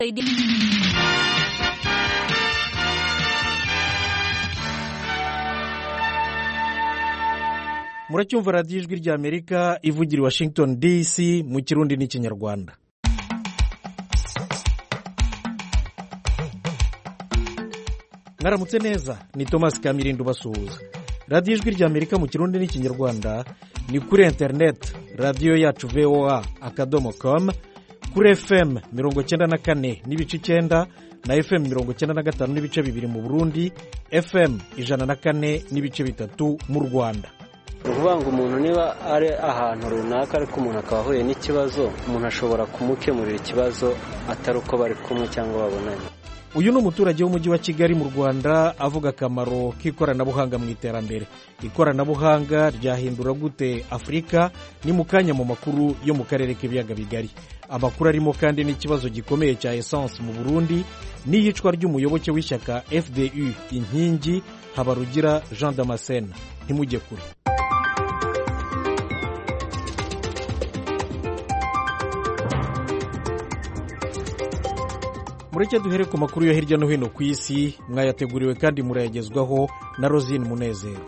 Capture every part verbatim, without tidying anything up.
muracyumva radiyo ijwi ry'Amerika ivugira i Washington D C mu Kirundi n'Ikinyarwanda. Mwaramutse neza, ni Thomas Kamirindo basuhuza. Radiyo ijwi ry'Amerika mu Kirundi n'Ikinyarwanda ni kuri internet radiyo yacu V O A akadomo com, kuri F M mirongo cyenda na kane n'ibice icyenda na F M mirongo cyenda na gatanu n'ibice bibiri mu Burundi, F M ijana na kane n'ibice bitatu mu Rwanda. Ukuvuga ngo umuntu niba ari ahantu runaka ariko umuntu akaba ahuye n'ikibazo, umuntu ashobora kumukemurira ikibazo atari uko bari kumwe cyangwa babonanye. Uyu ni umuturage w'umujyi wa Kigali mu Rwanda avuga akamaro k'ikoranabuhanga mu iterambere. Ikoranabuhanga ryahindura gute Afurika? Ni mu kanya mu makuru yo mu karere k'ibiyaga bigari. Amakuru arimo kandi n'ikibazo gikomeye cya essence mu Burundi n'iyicwa ry'umuyoboke w'ishyaka F D U inkingi Habarugira Jean Damascene. Ntimujye kure. Mureke duhere ku makuru yo hirya no hino ku isi, mwayateguriwe kandi murayagezwaho na Rosine Munezero.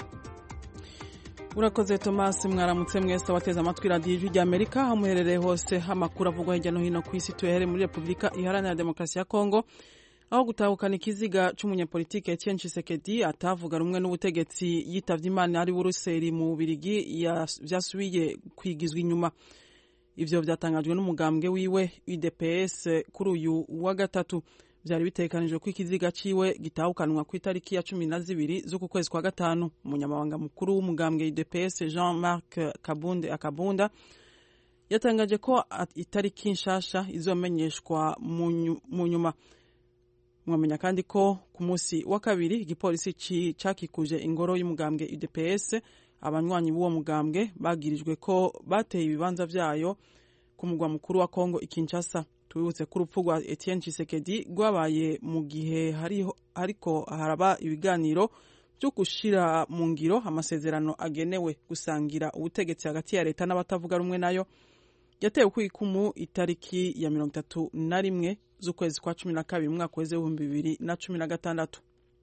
Urakoze Thomas, mwaramutse mwese wateze amatwi radiyo ijwi ry'Amerika aho muherereye hose. Amakuru avugwa hirya no hino ku isi tuyahere muri Repubulika Iharanira Demokarasi ya Kongo, aho gutahukana ikiziga c'umunyapolitike Etienne Tshisekedi atavuga rumwe n'ubutegetsi yitavye Imana ari Buruseli mu Bubirigi vyasubiye kwigizwa inyuma. Ivyo vyatangajwe n'umugambwe wiwe U D P S kuri uyu wa gatatu. Vyari bitekanijwe ko ikiziga ciwe gitahukanwa ku itariki ya cumi na zibiri z'uku kwezi kwa gatanu. Umunyamabanga mukuru w'umugambwe U D P S Jean-Marc Kabunde Akabunda yatangaje ko itariki nshasha izomenyeshwa mu nyuma. Mwamenya kandi ko ku munsi wa kabiri igipolisi cakikuje ingoro y'umugambwe U D P S. Abanywanyi b'uwo mugambwe bagirijwe ko bateye ibibanza vyayo ku mugwa mukuru wa Kongo Kinshasa. Tubibutse ko urupfu rwa Etienne Tshisekedi rwabaye mu gihe hariho ariko haraba ibiganiro byo gushira mu ngiro amasezerano agenewe gusangira ubutegetsi hagati ya leta n'abatavuga rumwe nayo, yatewe ku ikumu itariki ya mirongo itatu na rimwe z'ukwezi kwa cumi na kabiri mu mwaka w'ibihumbi bibiri na cumi na gatandatu.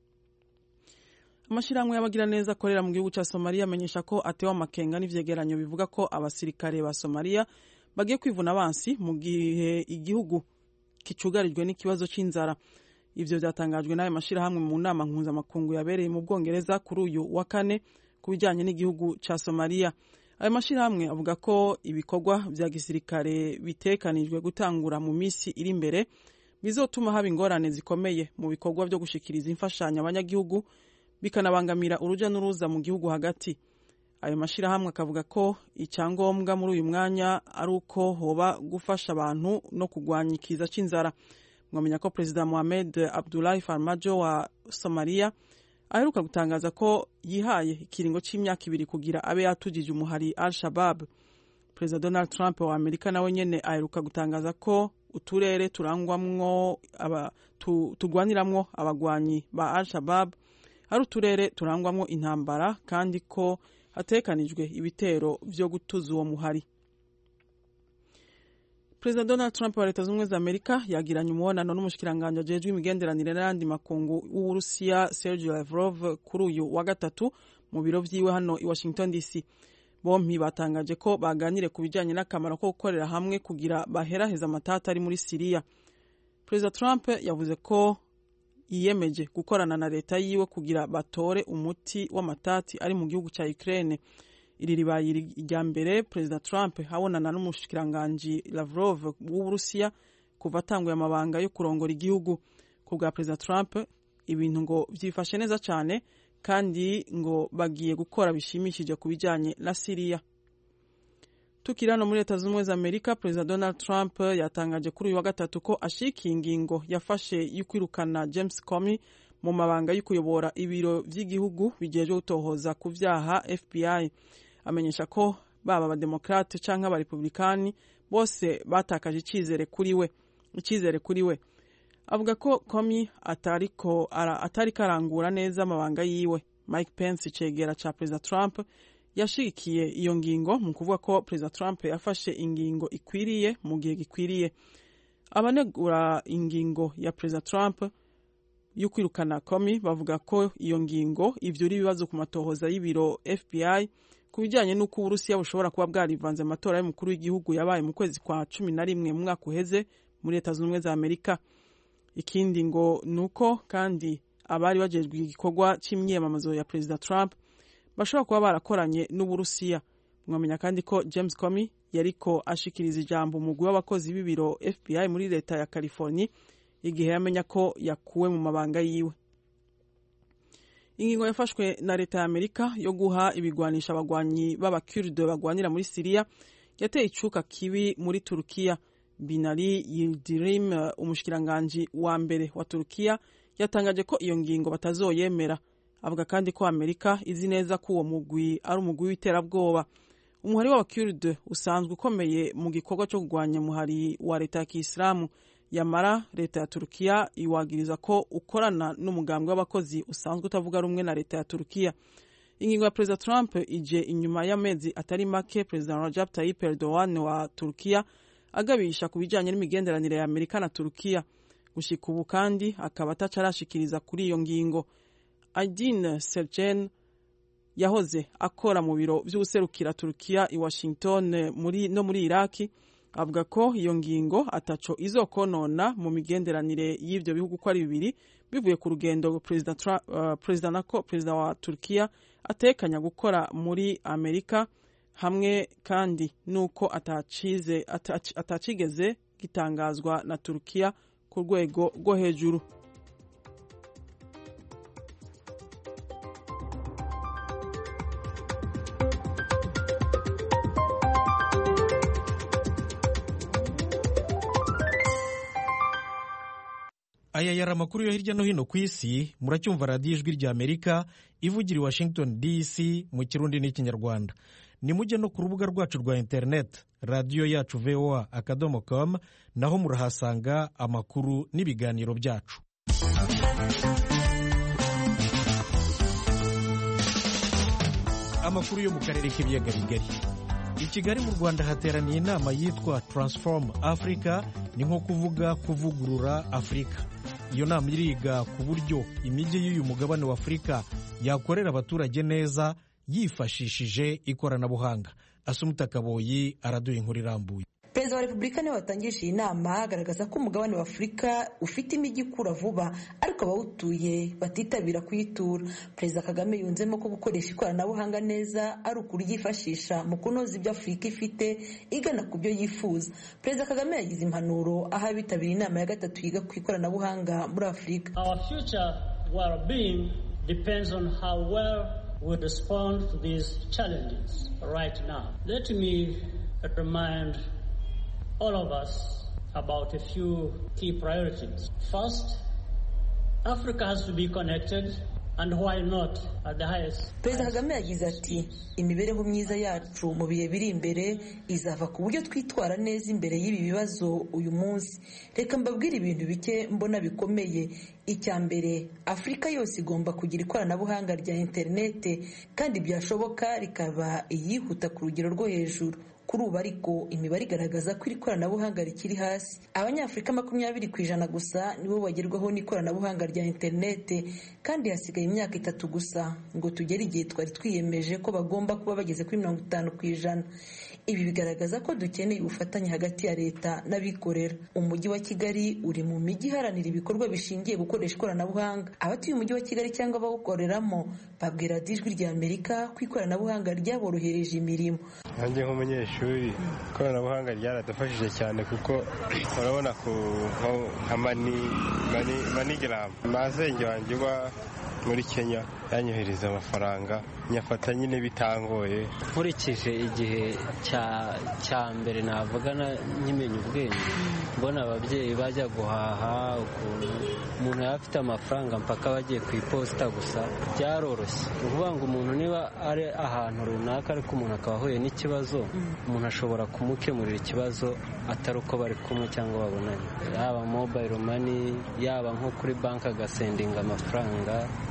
Amashirahamwe y'abagira neza akorera mu gihugu ca Somalia amenyesha ko atewa amakenga n'ivyegeranyo bivuga ko abasirikare ba Somalia bagiye kwivuna abansi mu gihe igihugu kicugarijwe n'ikibazo c'inzara. Ivyo vyatangajwe n'ayo mashirahamwe mu nama mpuzamakungu yabereye mu Bwongereza kuri uyu wa kane ku bijanye n'igihugu ca Somalia. Ayo mashirahamwe avuga ko ibikorwa vya gisirikare bitekanijwe gutangura mu misi iri imbere bizotuma haba ingorane zikomeye mu bikorwa vyo gushikiriza imfashanyo abanyagihugu, bikanabangamira uruja n'uruza mu gihugu hagati. Ayo mashirahamwe akavuga ko icyangombwa muri uyu mwanya ari uko hoba gufasha abantu no kugwanya ikiza c'inzara. Mwamenya ko President Mohamed Abdullahi Farmajo wa Somalia aheruka gutangaza ko yihaye ikiringo c'imyaka ibiri kugira abe yatujije umuhari Al-Shabaab. President Donald Trump wa Amerika nawe nyene aheruka gutangaza ko uturere turangwamwo aba tu, tugwaniramwo abagwanyi ba Al-Shabaab ari uturere turangwamwo intambara kandi ko hatekanijwe ibitero vyo gutuza uwo muhari. President Donald Trump wa Leta Zunze Amerika yagiranye umubonano n'umushikiranganje ajejwe imigenderanire n'andi makungu w'Uburusiya Sergei Lavrov kuri uyu wa gatatu mu biro vyiwe hano i Washington D C. Bompi batangaje ko baganire ku bijanye n'akamaro ko gukorera hamwe kugira baheraheza amatata ari muri Syria. President Trump yavuze ko yiyemeje gukorana na leta yiwe kugira batore umuti w'amatati ari mu gihugu ca Ukraine. Iri ribaye irya mbere President Trump habonana n'umushikiranganje Lavrov w'Uburusiya kuva atanguye amabanga yo kurongora igihugu. Ku bwa President Trump ibintu ngo vyifashe neza cyane kandi ngo bagiye gukora bishimishije ku bijanye na Syria. Tukirano muri Leta Zunze za Amerika, President Donald Trump yatangaje kuri uyu wa gatatu ko ashikiye ingingo yafashe y'ukwirukana James Comey mu mabanga yo kuyobora ibiro vy'igihugu bijeje gutohoza ku vyaha F B I. Amenyesha ko baba abademokrate canke abarepublikani bose batakaje icizere kuri we icizere kuri we. Avuga ko Comey atariko ara, atari karangura neza amabanga yiwe. Mike Pence cegera ca President Trump yashikiye iyo ngingo mu kuvuga ko President Trump yafashe ingingo ikwiriye mu gihe gikwiriye. abanegura ingingo ya Perezida Trump yo kwirukana Comey bavuga ko iyo ngingo ivyura ibibazo ku matohoza y'ibiro F B I ku bijyanye n'uko Uburusiya bushobora kuba bwarivanze amatora y'umukuru w'igihugu yabaye mu kwezi kwa cumi na rimwe mu mwaka uheze muri Leta Zunze Ubumwe za Amerika. Ikindi ngo nuko kandi abari bajejwe igikorwa c'imyiyamamazo ya Perezida Trump bashobora kuba barakoranye n'Uburusiya. Mwamenya kandi ko James Comey yariko ashikiriza ijambo umugwi w'abakozi b'ibiro F B I muri leta ya California igihe yamenya ko yakuwe mu mabanga yiwe. Ingingo yafashwe na leta ya Amerika yo guha ibigwanisha abagwanyi b'abakurde bagwanira muri Syria yateye icuka kibi muri Turukiya. Binali Yildirim, umushikiranganje wa mbere wa Turukiya, yatangaje ko iyo ngingo batazoyemera. Avuga kandi ko Amerika izi neza ko uwo mugwi ari umugwi w'iterabwoba. Umuhari w'abakurde usanzwe ukomeye mu gikorwa cyo kugwanya muhari wa leta ya Kisilamu. Yamara leta ya Turukiya iwagiriza ko ukorana n'umugambwe w'abakozi usanzwe utavuga rumwe na leta ya Turukiya. Ingingo ya Perezida Trump ije inyuma y'amezi atari make Perezida Recep Tayyip Erdogan wa Turukiya agabisha ku bijyanye n'imigenderanire ya Amerika na Turukiya. Gushika ubu kandi akaba atacarashikiriza kuri iyo ngingo. Aydin Selcen yahoze akora mu biro by'ubuserukira Turukiya i Washington muri no muri Iraki avuga ko iyo ngingo ataco izokonona mu migenderanire y'ivyo bihugu ko ari bibiri bivuye ku rugendo Perezida uh, Perezida nako Perezida wa Turukiya atekanya gukora muri Amerika, hamwe kandi nuko atacize atacigeze gitangazwa na Turukiya ku rwego rwo hejuru. Aya yari amakuru yo hirya no hino ku isi. Muracyumva radiyo ijwi rya Amerika ivugira i Washington D C mu Kirundi n'Ikinyarwanda. Ni mujye no ku rubuga rwacu rwa internet radiyo yacu V O A akadomo com, naho murahasanga amakuru n'ibiganiro byacu. Amakuru yo mu karere k'ibiyaga bigari. I Kigali mu Rwanda hateraniye inama yitwa Transform Africa, ni nko kuvuga kuvugurura Afrika. Iyo nama iriga ku buryo imijyi y'uyu mugabane wa Afrika yakorera abaturage neza yifashishije ikoranabuhanga. Asumuta Kaboyi araduha inkuru irambuye. Perezida wa Repubulika niwe watangije iyi nama agaragaza ko umugabane wa Afurika ufite imijyi ikura vuba ariko abawutuye batitabira kuyitura. Perezida Kagame yunzemo ko gukoresha ikoranabuhanga neza ari ukuryifashisha mu kunoza ibyo Afurika ifite igana ku byo yifuza. Perezida Kagame yagize impanuro aho abitabiriye inama ya gatatu yiga ku ikoranabuhanga muri Afurika. Our future well-being depends on how well we respond to these challenges right now. Let me remind all of us about a few key priorities. First, Africa has to be connected, and why not at the highest. Perezida Kagame yagize ati imibereho myiza yacu mu bihe biri imbere izava ku buryo twitwara neza imbere y'ibi bibazo uyu munsi. Reka mbabwire ibintu bike mbona bikomeye. Icya mbere, Afrika yose igomba kugira ikoranabuhanga rya interinete kandi byashoboka rikaba iyihuta ku rugero rwo hejuru. Kuri ubu ariko imibare igaragaza ko iri koranabuhanga rikiri hasi. Abanyafurika makumyabiri ku ijana gusa nibo bagerwaho n'ikoranabuhanga rya interinete kandi hasigaye imyaka itatu gusa ngo tugere igihe twari twiyemeje ko bagomba kuba bageze kuri mirongo itanu ku ijana. Ibi bigaragaza ko dukeneye ubufatanye hagati ya leta n'abikorera. Umujyi wa Kigali uri mu mijyi iharanira ibikorwa bishingiye gukoresha ikoranabuhanga. Abatuye umujyi wa Kigali cyangwa abawukoreramo babwira ijwi rya Amerika ko ikoranabuhanga ryaborohereje imirimo. Nanjye nk'umunyeshuri ikoranabuhanga ryaradufashije cyane kuko urabona ku nka mani manigaramu mazenge wanjye uba muri Kenya yanyohereza amafaranga nyafata nyine bitangoye. Nkurikije igihe cya cya mbere navuga nkimenya ubwenge, mbona ababyeyi bajya guhaha umuntu afite amafaranga mpaka bagiye ku iposita gusa byaroroshye. Ukuvuga ngo umuntu niba ari ahantu runaka ariko umuntu akaba ahuye n'ikibazo, umuntu ashobora kumukemurira ikibazo atari uko bari kumwe cyangwa babonanye, yaba mobile money, yaba nko kuri banki agasendinga amafaranga,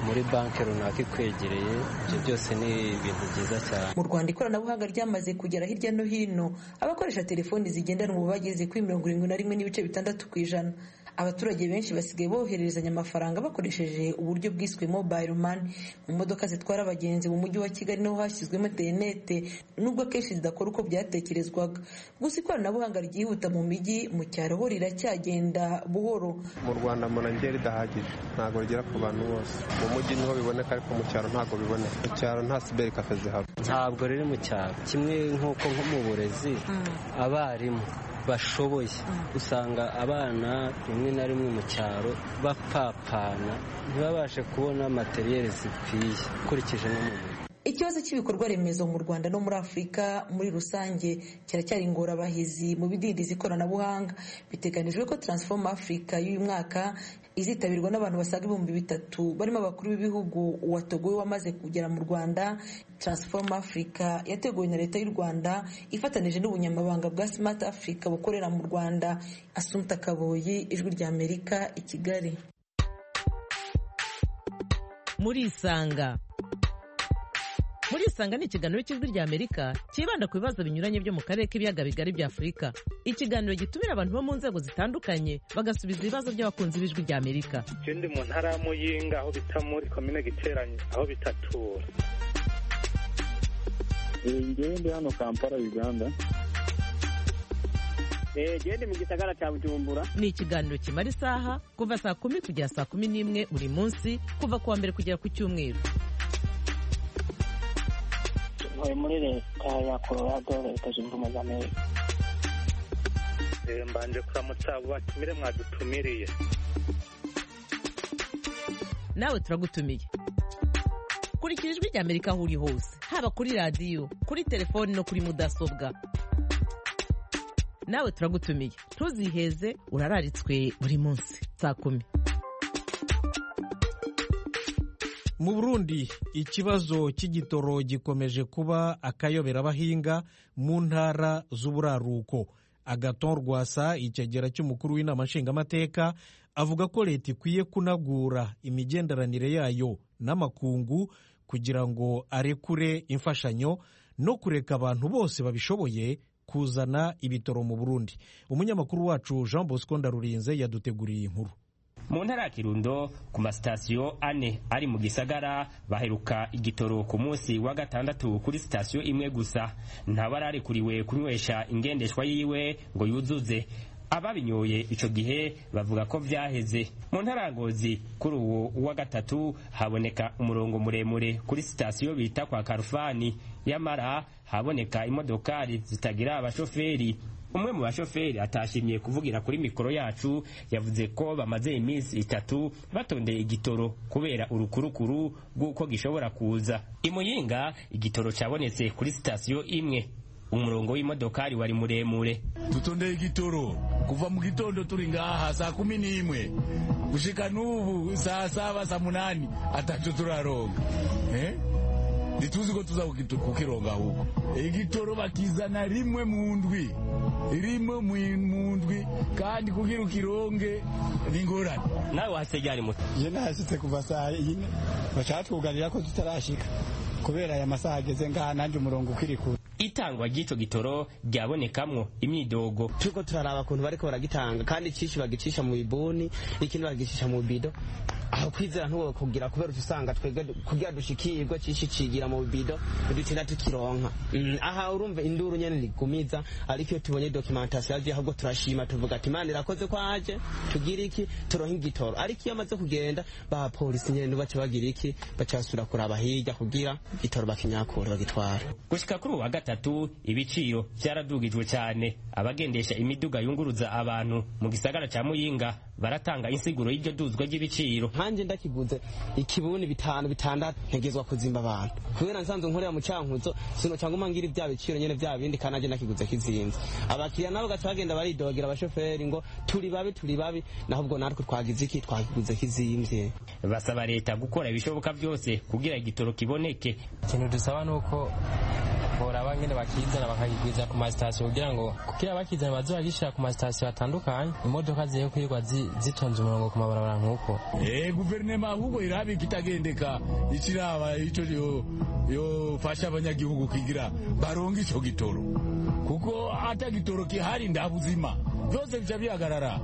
muri banki runaka ikwegereye. Ibyo byose ni ibintu byiza cyane. Mu Rwanda ikoranabuhanga ryamaze kugera hirya no hino, abakoresha telefoni zigendanwa bageze kuri mirongo irindwi na rimwe n'ibice bitandatu ku ijana. Abaturage benshi basigaye bohererezanya amafaranga bakoresheje uburyo bwiswe mobile money. Mu modoka zitwara abagenzi mu mujyi wa Kigali niho hashyizwemo interinete, nubwo kenshi zidakora uko byatekerezwaga. Gusa ikoranabuhanga ryihuta mu mijyi, mu cyaro ho riracyagenda buhoro. Mu Rwanda monangeri ridahagije, ntabwo rigera ku bantu bose. Mu mujyi niho biboneka, ariko mu cyaro ntabwo biboneka. Mu cyaro nta cyber cafe zihaba. Ntabwo riri mu cyaro kimwe nk'uko nko mu burezi abarimu bashoboye usanga abana rimwe na rimwe mu cyaro bapapana ntibabashe kubona materiyeri zikwiye ukurikije n'umuntu. Ikibazo cy'ibikorwa remezo mu Rwanda no muri Afurika muri rusange kiracyari ingorabahizi mu bidindiza ikoranabuhanga. Biteganijwe ko Transform Africa y'uyu mwaka izitabirwa n'abantu basaga ibihumbi bitatu barimo abakuru b'ibihugu wa Togo wamaze kugera mu Rwanda. Transform Africa yateguwe na leta y'u Rwanda ifatanije n'ubunyamabanga bwa Smart Africa bukorera mu Rwanda. Assumpta Kaboyi, Ijwi rya Amerika, i Kigali. Muri Isanga Muri Isanga ni ikiganiro cy'Ijwi rya Amerika kibanda ku bibazo binyuranye byo mu karere k'ibiyaga bigari bya Afurika. Ikiganiro gitumira abantu bo mu nzego zitandukanye bagasubiza ibibazo by'abakunzi b'Ijwi rya Amerika. Ikindi mu ntara ya Muyinga aho bita muri komine Giteranye aho bitatura. Ngende hano Kampala, Uganda. Gende mu gisagara cya Bujumbura. Ni ikiganiro kimara isaha kuva saa kumi kugera saa kumi n'imwe buri munsi kuva kuwa mbere kugera ku Cyumweru. Muri leta ya Colorado, Leta Zunze Ubumwe za Amerika. Mbanje kuramutsa abo batumire mwadutumiriye. Nawe turagutumiye. Kurikira Ijwi rya Amerika aho uri hose, haba kuri radiyo, kuri telefoni no kuri mudasobwa. Nawe turagutumiye. Ntuziheze, urararitswe buri munsi saa kumi. Mu Burundi ikibazo cy'igitoro gikomeje kuba akayobera abahinga mu ntara z'uburaruko. Agaton Rwasa, icyegera cy'umukuru w'inama nshingamateka, avuga ko leta ikwiye kunagura imigenderanire yayo n'amakungu kugira ngo arekure imfashanyo no kureka abantu bose babishoboye kuzana ibitoro mu Burundi. Umunyamakuru wacu Jean Bosco Ndarurinze yaduteguriye inkuru. Mu ntara ya Kirundo ku masitasiyo ane ari mu gisagara baheruka igitoro ku munsi wa gatandatu kuri sitasiyo imwe gusa. Ntabararikuriwe kunywesha ingendeshwa yiwe ngo yuzuze. Ababinyoye ico gihe bavuga ko vyaheze. Mu ntara ya Ngozi kuri uwo wa gatatu haboneka umurongo muremure kuri sitasiyo bita kwa Karufani, yamara haboneka imodokari zitagira abashoferi. Umwe mu bashoferi atashimye kuvugira kuri mikoro yacu yavuze ko bamaze iminsi itatu batondeye igitoro kubera urukurukuru rw'uko gishobora kuza. Imuyinga igitoro cyabonetse kuri sitasiyo imwe. Umurongo w'imodokari wari muremure. Tutondeye igitoro kuva mu gitondo turi ngaha saa kumi n'imwe gushika n'ubu saa saba saa munani ataco turaronga. Eh? Nituzi ko tuza kukironga huko. Igitoro bakizana rimwe mu ndwi. Rimwe mu ndwi kandi kugira ukironge ningorane. Nawe wasejari muto. Je nahasitse kuva saa yine bacatwugarira ko tutarashika kubera aya masaha ageze ngaha nanje umurongo ukirikura. Itangwa ry'ico gitoro ryabonekamwo imyidogo. Turiko turaraba kuntu bariko baragitanga kandi cishi bagicisha mu bibuni ikindi bagicisha mu bido. Aho kwizera ntuwo kugira kubera usanga twege kugira dushikirwa cishi cigira mu bido dutinda tukironka. Mm, aha urumva induru nyene ligumiza ariko iyo tubonye documentation yaje ahubwo turashima tuvuga ati Imana irakoze ko aje tugira iki turonka igitoro ariko iyo amaze kugenda ba polisi nyene bace bagira iki bacasura kuraba hirya kugira igitoro bakinyakura bagitwara. Gushika kuri wa gatatu ibiciro byaradugijwe cyane. Abagendesha imiduga yunguruza abantu mu gisagara ca Muyinga baratanga insiguro y'iryo duzwa ry'ibiciro. Hanje ndakiguze ikibuni bitanu bitandatu ntegezwa kuzimba abantu kubera nsanzwe nkorera mu Cankuzo sino cyangwa mangira ibya biciro nyene bya bindi kanaje ndakiguze kizinze. Abakiriya nabo gacagenda baridogera abashoferi ngo turi babi turi babi naho ubwo natwe twagize iki twakiguze kizimvye. Basaba leta gukora ibishoboka byose kugira igitoro kiboneke. Ikintu dusaba nuko bora bangene bakizana bakagigwiza ku masitasiyo kugira ngo kugira bakizana bazo bagishira ku masitasiyo atandukanye imodoka ziye kwirwa zitonze umurongo ku mabarabara nk'uko eh guverinoma ahubwo irabi kitagendeka ikiraba ico yo yo fasha abanyagihugu kigira baronga ico gitoro kuko hata gitoro kihari ndabuzima byose bica bihagarara.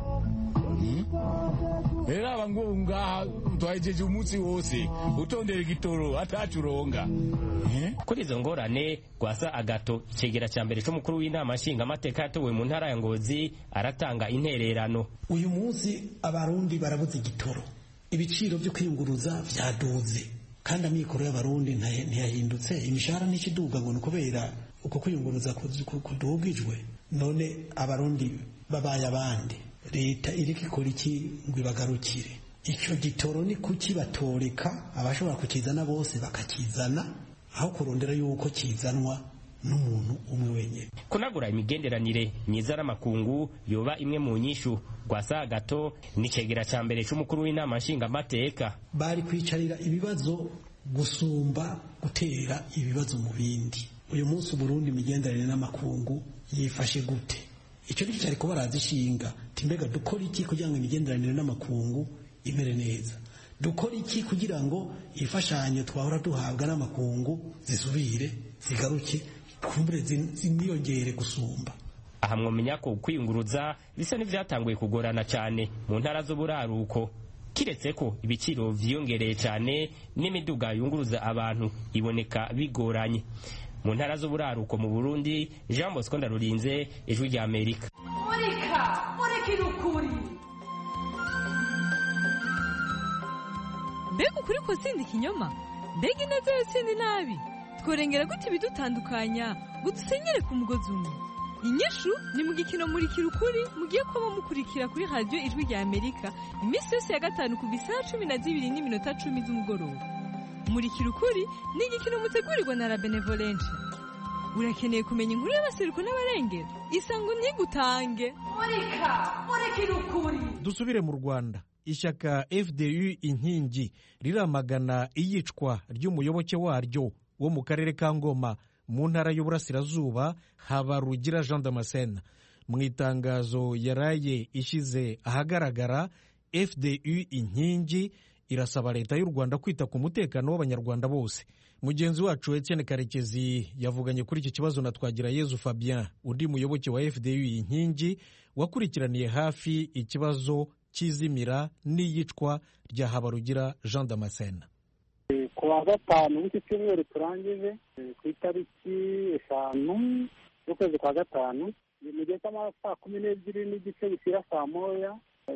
Era abangu ngaha twajeje umunsi wose utondera igitoro atacuronga. Kuri izo ngorane Gwasa Agato icegera cya mbere cy'umukuru w'inama nshinga amateka yatowe mu ntara ya Ngozi aratanga intererano. Uyu munsi abarundi barabuze igitoro, ibiciro byo kwiyunguruza vyaduze kandi amikoro y'abarundi ntiyahindutse, imishahara n'ikiduga ngo kubera uko kwiyunguruza kudugijwe. None abarundi babaye abandi, leta iriko ikora iki ngo ibagarukire? Icyo gitoro ni kuki batoreka abashobora kukizana bose bakakizana aho kurondera yuko kizanwa n'umuntu umwe wenyine. Kunagura imigenderanire myiza n'amakungu yoba imwe mu nyishu. Gwasa Agato nicegera cya mbere cy'umukuru w'inama nshinga amateka. Bari kwicarira ibibazo gusumba gutera ibibazo mu bindi. Uyu munsi Burundi imigenderanire n'amakungu yifashe gute? Icyo ni cyari kuba razishinga timbega dukora iki kugira ngo imigenderanire n'amakungu imere neza, dukora iki kugira ngo ifashanyo twahora duhabwa n'amakungu zisubire zigaruke kumbure ziniyongere gusumba. Aha mwomenya ko kwiyunguruza bisa n'ivyatanguye kugorana cyane mu ntara z'uburaruko, kiretse ko ibiciro vyiyongereye cyane n'imiduga yunguruza abantu iboneka bigoranye. Mu ntara z'uburaruko mu Burundi, Jean Bosco Ndarurinze, Ijwi rya Amerika. Murika, murikira ukuri. Mbega ukuri ko sindi kinyoma? Mbega ineza yo sindi nabi? Tworengera gute ibidutandukanya ngo dusenyere ku mugozi umwe? Inyishu ni mu gikino Murikira ukuri mugiye kuba mukurikira kuri radio Ijwi rya Amerika iminsi yose ya gatanu kuva isaha cumi na zibiri n'iminota cumi z'umugoroba. Murikira ukuri ni igikino mutegurirwa na La Benevolence. Urakeneye kumenya inkuru y'abaseruko n'abarengera? Isango ntigutange. Murika, murikira ukuri. Dusubire mu Rwanda. Ishyaka F D U inkingi riramagana iyicwa ry'umuyoboke waryo wo mu karere ka Ngoma mu ntara y'Uburasirazuba Habarugira Jean Damascene. Mu itangazo yaraye ishize ahagaragara, F D U inkingi irasaba leta y'u Rwanda kwita ku mutekano w'abanyarwanda bose. Mugenzi wacu Etienne Karekezi yavuganye kuri iki kibazo na Twagirayezu Fabien, undi muyoboke wa F D U inkingi wakurikiraniye hafi ikibazo cy'izimira n'iyicwa rya Habarugira Jean Damascene. Ku wa gatanu w'iki cyumweru turangije ku itariki eshanu z'ukwezi kwa gatanu mu gihe cy'amasaha kumi n'ebyiri n'igice bishyira saa moya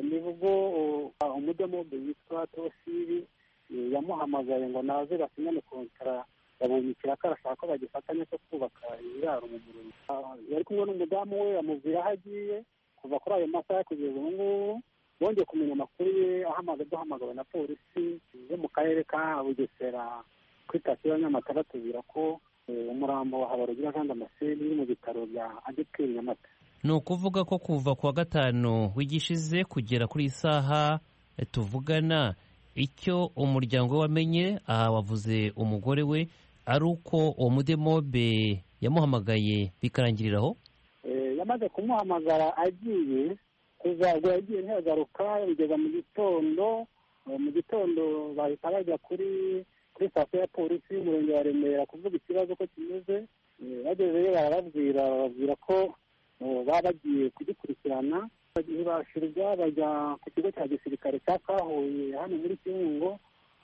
nibwo umudemobe witwa Tosiri yamuhamagaye ngo naze basinyane kontara yabumikira ko arashaka ko bagifatanya cyo kubaka ibiraro mu Burundi. Yari kumwe n'umudamu we amubwira aho agiye kuva kuri ayo masaha kugeza ubu ngubu. Bongeye kumenya amakuru ye ahamaze duhamagawe na polisi yo mu karere ka Bugesera kuri sitasiyo ya Nyamata batubwira ko umurambo wa Habarugira Jean Damascene uri mu bitaro bya Adeperi Nyamata. Ni ukuvuga ko kuva ku wa gatanu wigishize kugera kuri isaha tuvugana, icyo umuryango wamenye, aha wavuze umugore we, ari uko uwo mudemobe yamuhamagaye bikarangiriraho? Yamaze kumuhamagara agiye kuva ubwo yagiye ntiyagaruka bigeza mu gitondo. Mu gitondo bahita bajya kuri kuri sitasiyo ya polisi y'umurenge wa Remera kuvuga ikibazo ko kimeze. Bagezeyo barababwira bababwira ko baba bagiye kugikurikirana. Ntibashirwa bajya ku kigo cya gisirikare cya Kahuye hano muri Kibungo.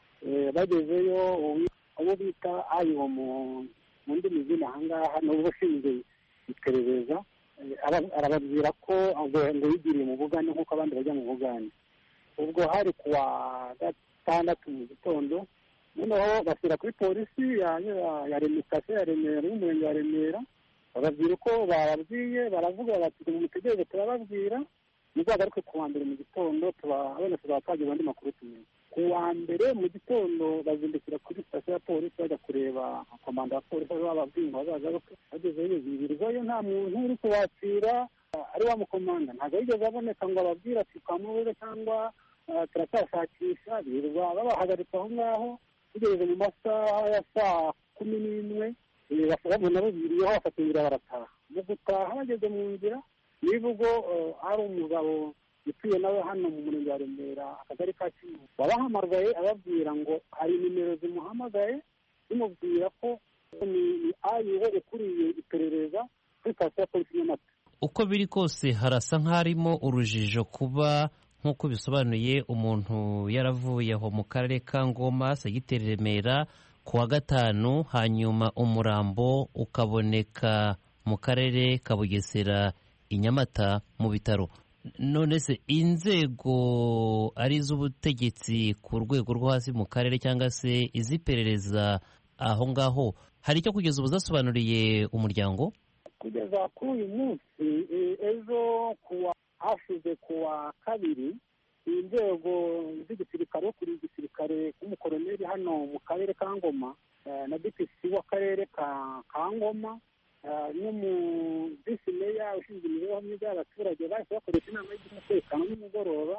Bagezeyo abo bita ayo mu ndimi z'ino aha ngaha ni ubushinzwe iperereza, arababwira ko ngo yigiriye mu Bugande nk'uko abandi bajya mu Bugande. Ubwo hari ku wa gatandatu mu gitondo, noneho bashyira kuri polisi ya sitasiyo ya Remera y'umurenge wa Remera, bababwira uko bababwiye, baravuga bati mutegereze turababwira muzagaruke ku wa mbere mu gitondo abana tuzaba twagira andi makuru tumenye. Ku wa mbere mu gitondo bazindukira kuri sitasiyo ya polisi bajya kureba komanda wa polisi bababwiye ngo bazagaruke. Bagezeyo birirwayo nta muntu uri kubakira, ari wa mukomanda ntabwo yigeze aboneka ngo ababwire ati twamubuze cyangwa turacyashakisha. Birirwa babahagaritse aho ngaho tugeze mu masaha ya saa kumi n'imwe babona babiriyeho bafatira barataha. Mu gutaha bageze mu nzira nibwo ari umugabo utuye nawe hano mu murenge wa Remera akagari ka Kinyinya wabahamagaye ababwira ngo hari nimero zimuhamagaye zimubwira ko ni ayiwe ukuriye iperereza kuri sitasiyo ya polisi y'Amata. Uko biri kose harasa nk'harimo urujijo kuba nk'uko bisobanuye umuntu yaravuye aho mu karere ka Ngoma segiteri Remera ku wa gatanu hanyuma umurambo ukaboneka mu karere ka Bugesera i Nyamata mu bitaro. None se inzego ari iz'ubutegetsi ku rwego rwo hasi mu karere cyangwa se iz'iperereza aho ngaho hari icyo kugeza ubu zasobanuriye umuryango? Kugeza kuri uyu munsi ejo kuwa hashize kuwa kabiri inzego z'igisirikare kuri igisirikare k'umukoroneri hano mu karere ka Ngoma na D P C w'akarere ka Ngoma n'umuvisi meya ushinzwe imibereho myiza y'abaturage bahise bakoresha inama y'umutekano n'umugoroba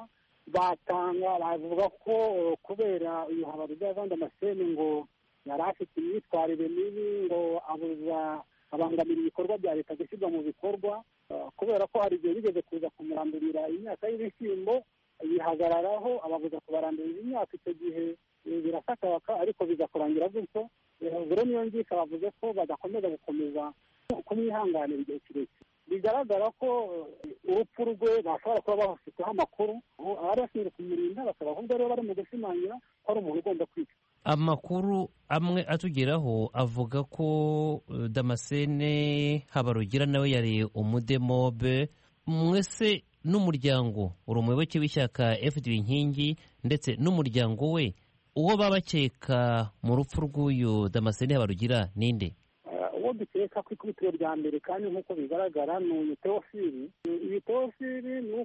batanga bavuga ko kubera uyu Habarugira Jean Damascene ngo yari afite imyitwarire mibi ngo abuza abangamira ibikorwa bya leta gushyirwa mu bikorwa kubera ko hari igihe bigeze kuza kumurandurira imyaka y'ibishyimbo yihagararaho ababuza kubarandurira imyaka. Icyo gihe birasakabaka ariko bigakurangira gutyo. Rero niyo ngika bavuze ko badakomeza gukomeza kumwihanganira igihe kirekire. Bigaragara ko urupfu rwe bashobora kuba bafiteho amakuru abari bashinzwe kumurinda bakaba ahubwo rero bari mu gushimangira ko ari umuntu ugomba kwicwa. Amakuru amwe atugeraho avuga ko Damascene Habarugira nawe yari umudemobe. Mwese n'umuryango uri umuyoboke w'ishyaka F D Inkingi ndetse n'umuryango we uwo babakeka mu rupfu rw'uyu Damascene Habarugira ninde? Uwo dukeka ku ikubitiro rya mbere kandi nk'uko bigaragara ni uyu Theophile. Uyu Theophile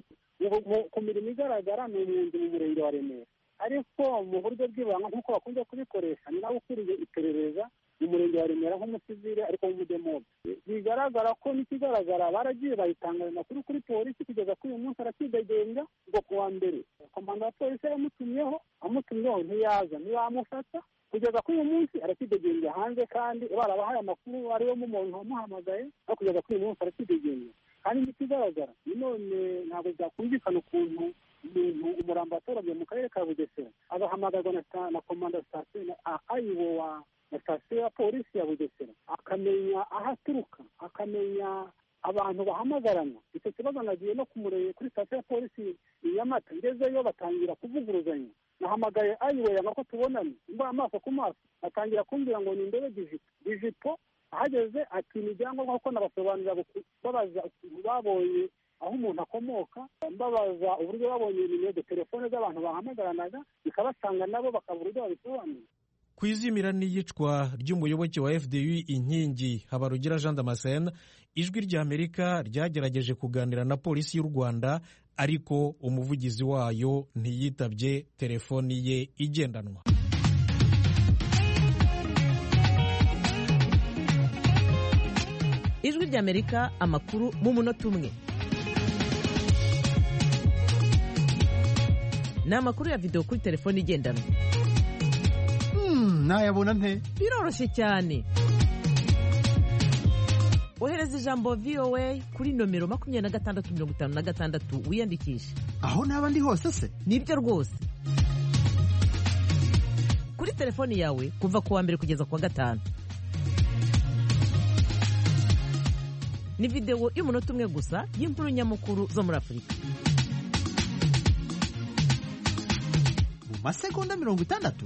ku mirimo igaragara ni umuntu mu murenge wa Remera, ariko mu buryo bw'ibanga nk'uko bakunze kubikoresha ni nawe ukuriye iperereza mu murenge wa Remera nk'umusivile ariko w'umudemobe. Bigaragara ko n'ikigaragara baragiye bayitanga ayo makuru kuri polisi kugeza kuri uyu munsi arakidegenga ngo ku wa mbere komanda wa polisi yamutumyeho amutumyeho ntiyaza ntibamufata kugeza kuri uyu munsi arakidegenga hanze kandi barabahaye amakuru ariwe mu muntu wamuhamagaye no kugeza kuri uyu munsi arakidegenga. Kandi n'ikigaragara none ntabwo byakumvikana ukuntu umuntu umurambo watoranye mu karere ka Bugesera agahamagarwa na komanda sitasiyo ayiwo wa na sitasiyo ya polisi ya Bugesera akamenya aho aturuka akamenya abantu bahamagarana. Icyo kibazo nagiye no kumureye kuri sitasiyo ya polisi i Nyamata ngezeyo batangira kuvuguruzanya. Nahamagaye ayiwe yanga ko tubonane mba amaso ku maso atangira kumbwira ngo ni ndebe dijipo dijipo ahageze ati ni ibyangombwa kuko nabasobanurira babaza ukuntu babonye aho umuntu akomoka mbabaza uburyo babonye nimero de telefone z'abantu bahamagaranaga bikabasanga nabo bakabura uburyo babisobanura. Ku izimira n'iyicwa ry'umuyoboke wa F D U Inkingi Habarugira Jean Damascene ijwi ry'Amerika ryagerageje kuganira na polisi y'u Rwanda ariko umuvugizi wayo ntiyitabye telefoni ye igendanwa. Ijwi ry'Amerika amakuru mu munota umwe. Ni amakuru ya video kuri telefoni igendanwa. Nayabona nte? Biroroshye cyane. Ohereza ijambo V O A kuri nomero makumyabiri na gatandatu mirongo itanu na gatandatu wiyandikishe. Aho naba ndi hose se? Nibyo rwose. Kuri telefoni yawe kuva ku wa mbere kugeza ku wa gatanu. Ni video y'umunota umwe gusa y'inkuru nyamukuru zo muri Afurika. Mu masegonda mirongo itandatu?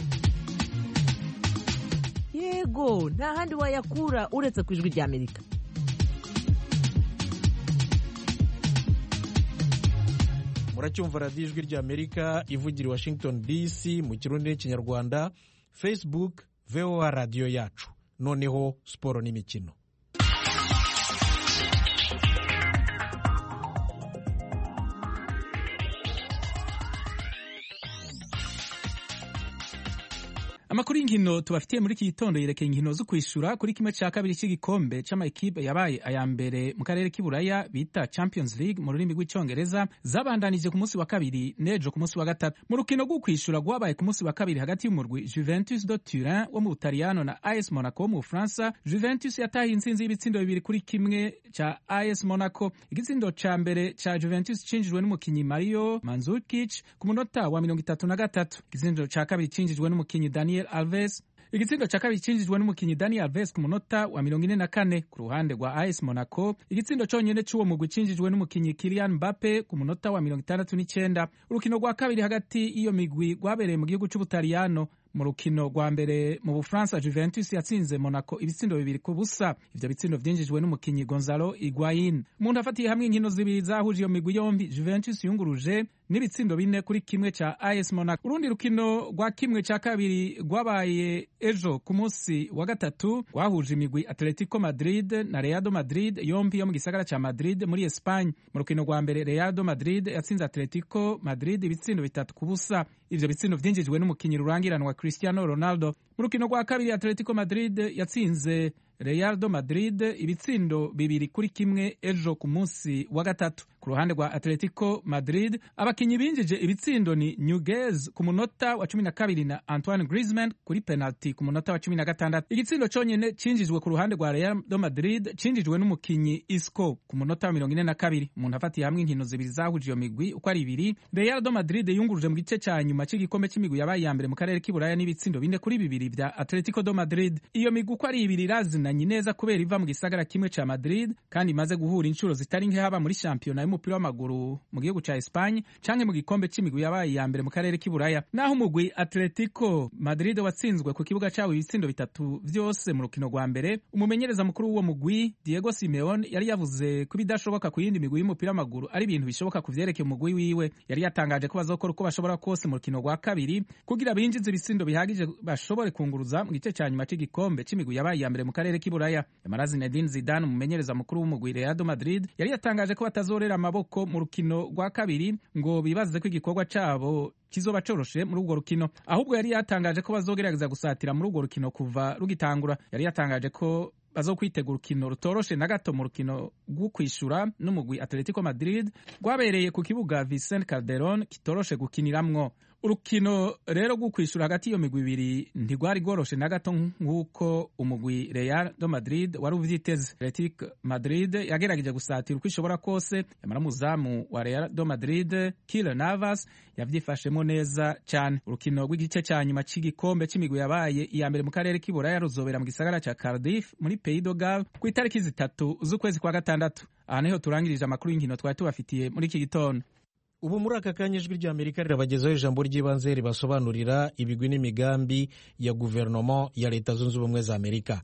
Yego, nta handi wayakura uretse ku ijwi ry'Amerika. Muracyumva radiyo ijwi ry'Amerika ivugira i Washington D C mu Kirundi n'Ikinyarwanda. Facebook V O A radiyo yacu. Noneho siporo n'imikino. amakuru y'inkino tubafitiye muri iki gitondo yerekeye inkino zo kwishura kuri kimwe cya kabiri cy'igikombe c'amakipe yabaye aya mbere mu karere k'iburaya bita Champions League mu rurimi rw'icyongereza zabandanije ku munsi wa kabiri n'ejo ku munsi wa gatatu. Mu rukino rwo kwishura rwabaye ku munsi wa kabiri hagati y'umurwi Juventus de Turin wo mu Butaliyano na A S Monaco wo mu Bufaransa, Juventus yatahiye intsinzi y'ibitsindo bibiri kuri kimwe ca A S Monaco. Igitsindo ca mbere ca Juventus cinjijwe n'umukinyi Mario Mandzukic ku munota wa mirongo itatu na gatatu. Igitsindo ca kabiri cinjijwe n'umukinyi Daniel Alves. Igitsindo ca kabiri cinjijwe n'umukinyi Daniel Alves ku munota wa mirongo ine na kane. Ku ruhande rwa A S Monaco, igitsindo conyene c'uwo mugwi cinjijwe n'umukinyi Kylian Mbappe ku munota wa mirongo itandatu n'icenda. Urukino rwa kabiri hagati iyo migwi rwabereye mu gihugu c'Ubutaliyano. Mu rukino rwa mbere mu Bufaransa, Juventus yatsinze Monaco ibitsindo bibiri ku busa. Ivyo bitsindo vyinjijwe n'umukinyi Gonzalo Higuain. Umuntu afatiye hamwe inkino zibiri zahuje iyo migwi yombi, Juventus yunguruje n'ibitsindo bine kuri kimwe ca A S Monaco. Urundi rukino rwa kimwe ca kabiri rwabaye ejo ku munsi wa gatatu rwahuje imigwi Atletico Madrid na Real Madrid, yombi yo mu gisagara ca Madrid muri Espagne. Mu rukino rwa mbere Real Madrid yatsinze Atletico Madrid ibitsindo bitatu ku busa. Ivyo bitsindo vyinjijwe n'umukinyi rurangiranwa Cristiano Ronaldo. Mu rukino rwa kabiri Atletico Madrid yatsinze Real Madrid ibitsindo bibiri kuri kimwe ejo ku munsi wa gatatu. Ku ruhande rwa Atletico Madrid, abakinyi binjije ibitsindo ni Nunez ku munota wa cumi na kabiri na Antoine Griezmann kuri penalty ku munota wa cumi na gatandatu. Igitsindo conyene cinjijwe ku ruhande rwa Real Madrid cinjijwe n'umukinyi Isco ku munota wa mirongo ine na kabiri. Umuntu afatiye hamwe inkino zibiri zahuje iyo migwi uko ari ibiri, Real Madrid yunguruje mu gice ca nyuma c'igikombe c'imigwi yabaye ya mbere mu karere k'iburaya n'ibitsindo bine kuri bibiri vya Atletico de Madrid. Iyo migwi uko ari ibiri irazinanye neza kubera iva mu gisagara kimwe ca Madrid kandi imaze guhura inshuro zitari nke haba muri shampiyona y'umupira w'amaguru mu gihugu ca Espagne canke mu gikombe c'imigwi yabaye ya mbere mu karere k'iburaya. Naho umugwi Atletico Madrid watsinzwe ku kibuga cawo ibitsindo bitatu vyose mu rukino rwa mbere, umumenyereza mukuru w'uwo mugwi Diego Simeone yari yavuze ko bidashoboka ku yindi migwi y'umupira w'amaguru ari ibintu bishoboka ku vyerekeye umugwi wiwe. Yari yatangaje ko bazokora uko bashobora kose mu rukino rwa kabiri kugira binjize ibitsindo bihagije bashobore kunguruza mu gice ca nyuma c'igikombe c'imigwi yabaye ya mbere mu karere k'iburaya. Yamara Zinedine Zidane, umumenyereza mukuru w'umugwi Real Madrid, yari yatangaje ko batazorera amaboko mu rukino rwa kabiri ngo bibaze ko igikorwa cabo kizoba coroshe muri urwo rukino, ahubwo yari yatangaje ko bazogerageza gusatira muri urwo rukino kuva rugitangura. Yari yatangaje ko bazokwitegura urukino rutoroshe na gato mu rukino rwo kwishura n'umugwi Atletico Madrid rwabereye ku kibuga Vicente Calderón kitoroshe gukiniramwo. Urukino rero rwo kwishura hagati iyo migwi ibiri ntigwari goroshe na gato nk'uko umugwi Real de Madrid wari uvyiteze. Atletico Madrid yagerageje gusatira uko ishobora kose, yamara muzamu wa Real de Madrid Keylor Navas yavyifashemo neza cyane. Urukino rw'igice ca nyuma c'igikombe c'imigwi yabaye iya mbere mu karere k'iburaya ruzobera mu gisagara ca Cardiff muri Pays de Galles ku itariki zitatu z'ukwezi kwa gatandatu. Aha niho turangirije amakuru y'inkino twari tubafitiye muri iki gitondo. Ubu muri aka kanya ijwi rya Amerika rirabagezaho ijambo ry'ibanze ribasobanurira ibigwi n'imigambi ya guverinoma ya Leta Zunze Ubumwe za Amerika.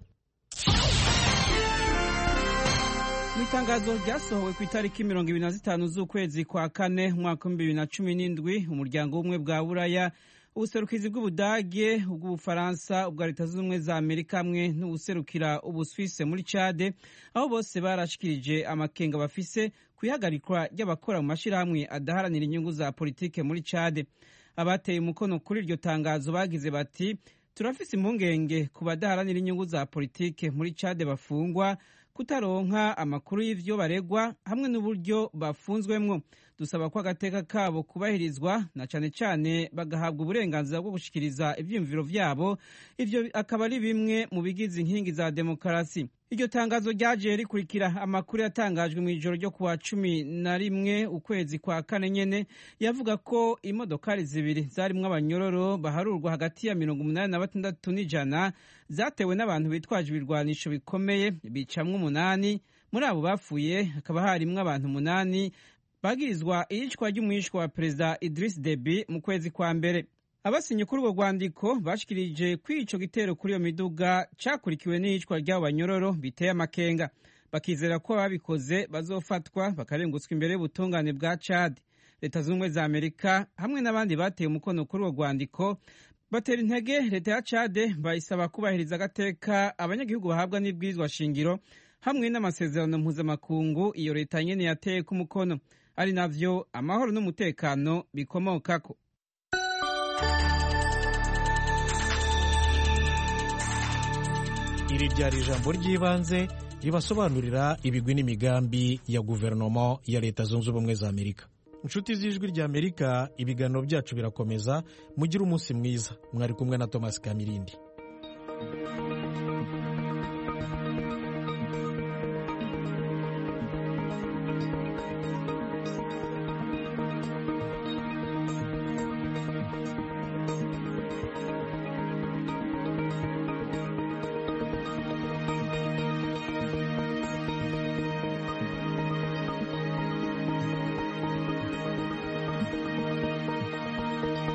Mu itangazo ryasohowe ku itariki mirongo ibiri na zitanu z'ukwezi kwa kane umwaka w'ibihumbi bibiri na cumi n'indwi, umuryango w'ubumwe bwa Buraya, ubuserukizi bw'Ubudage, ubw'Ubufaransa, ubwa Leta Zunze Ubumwe za Amerika hamwe n'ubuserukira Ubuswise muri Chad, aho bose barashikirije amakenga bafise kwihagarikwa ry'abakora mu mashirahamwe adaharanira inyungu za politike muri Chad. Abateye umukono kuri iryo tangazo bagize bati, turafise impungenge ku badaharanira inyungu za politike muri Chad bafungwa, kutaronka amakuru y'ivyo baregwa hamwe n'uburyo bafunzwemwo. Dusaba ko agateka kabo kubahirizwa na cane cane bagahabwa uburenganzira bwo gushikiriza ivyiyumviro vyabo. Ivyo akaba ari bimwe mu bigize inkingi za demokarasi. Iryo tangazo ryaje rikurikira amakuru yatangajwe mu ijoro ryo kuwa cumi na rimwe ukwezi kwa kane nyene yavuga ko imodokari zibiri zarimwo abanyororo baharurwa hagati ya mirongo umunani na batandatu n'ijana zatewe n'abantu bitwaje ibirwanisho bikomeye bicamwo umunani. Muri abo bapfuye hakaba harimwo abantu umunani bagirizwa iyicwa ry'umwishwa wa Perezida Idriss Deby mu kwezi kwa mbere. Abasinye kuri urwo rwandiko bashikirije ko ico gitero kuri iyo miduga cakurikiwe n'iyicwa ry'abo banyororo biteye amakenga. Bakizera ko ababikoze bazofatwa bakarengutswa imbere y'ubutungane bwa Chad. Leta Zunze Ubumwe za Amerika hamwe n'abandi bateye umukono kuri urwo rwandiko batera intege leta ya Chad, bayisaba kubahiriza agateka abanyagihugu bahabwa n'ibwirizwa shingiro hamwe n'amasezerano mpuzamakungu iyo leta nyene yateye ku mukono, ari navyo amahoro n'umutekano bikomokako. iri ryari ijambo ry'ibanze ribasobanurira ibigwi n'imigambi ya guverinoma ya leta zunze ubumwe za amerika. inshuti z'ijwi ry'amerika, ibiganiro byacu birakomeza. mugire umunsi mwiza. mwari kumwe na Thomas Kamirindi.